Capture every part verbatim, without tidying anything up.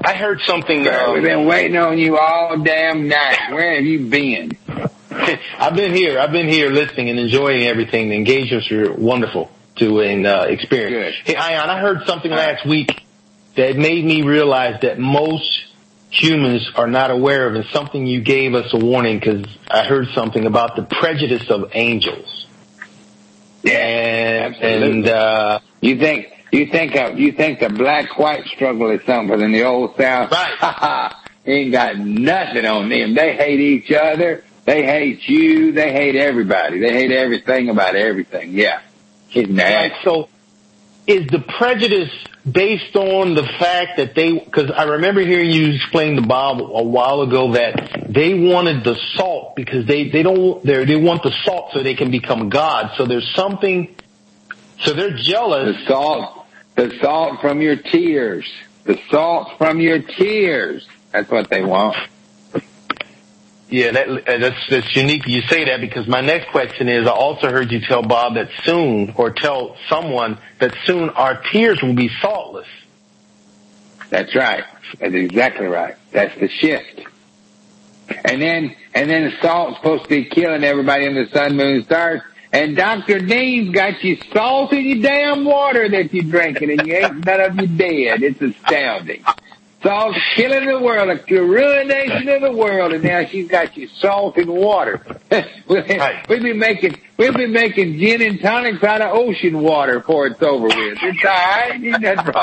I heard something. Sir, um, we've been waiting on you all damn night. Where have you been? I've been here. I've been here listening and enjoying everything. The engagements are wonderful to an uh, experience. Good. Hey, Ion, I heard something last week that made me realize that most humans are not aware of, and something you gave us a warning because I heard something about the prejudice of angels. Yeah, and, absolutely. and uh, you think you think of, you think the black-white struggle is something in the old South? Right. Ha ha! Ain't got nothing on them. They hate each other. They hate you. They hate everybody. They hate everything about everything. Yeah. Isn't that? Right, so is the prejudice based on the fact that they, because I remember hearing you explain to Bob a while ago that they wanted the salt because they, they don't, they they want the salt so they can become God. So there's something, so they're jealous. The salt, the salt from your tears. The salt from your tears. That's what they want. Yeah, that, that's, that's unique you say that because my next question is I also heard you tell Bob that soon, or tell someone that soon our tears will be saltless. That's right. That's exactly right. That's the shift. And then, and then the salt's supposed to be killing everybody in the sun, moon, stars. And Doctor Dean's got you salt in your damn water that you're drinking and you ain't none of you dead. It's astounding. Salt's killing the world, the ruination of the world, and now she's got you salt in water. we'll, Right. we'll be making, we'll be making gin and tonics out of ocean water before it's over with. It's alright, ain't nothing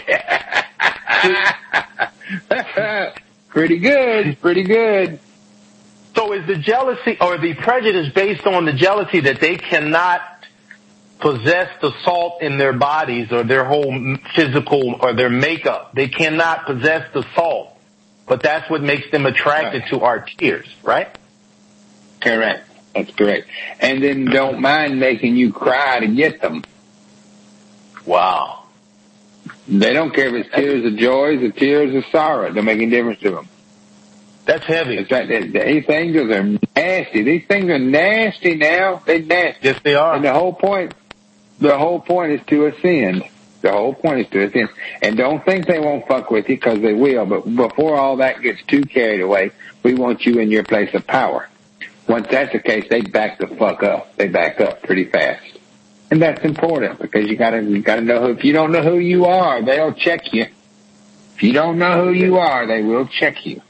wrong. Pretty good, pretty good. So is the jealousy or the prejudice based on the jealousy that they cannot possess the salt in their bodies or their whole physical or their makeup? They cannot possess the salt, but that's what makes them attracted Right. to our tears, right? Correct. That's correct. And then don't mind making you cry to get them. Wow. They don't care if it's tears of joy or tears of sorrow. It don't make any difference to them. That's heavy. It's right. These things are nasty. These things are nasty now. They're nasty. Yes, they are. And the whole point, the whole point is to ascend. The whole point is to ascend. And don't think they won't fuck with you, because they will. But before all that gets too carried away, we want you in your place of power. Once that's the case, they back the fuck up. They back up pretty fast. And that's important, because you gotta, you gotta know who, if you don't know who you are, they'll check you. If you don't know who you are, they will check you.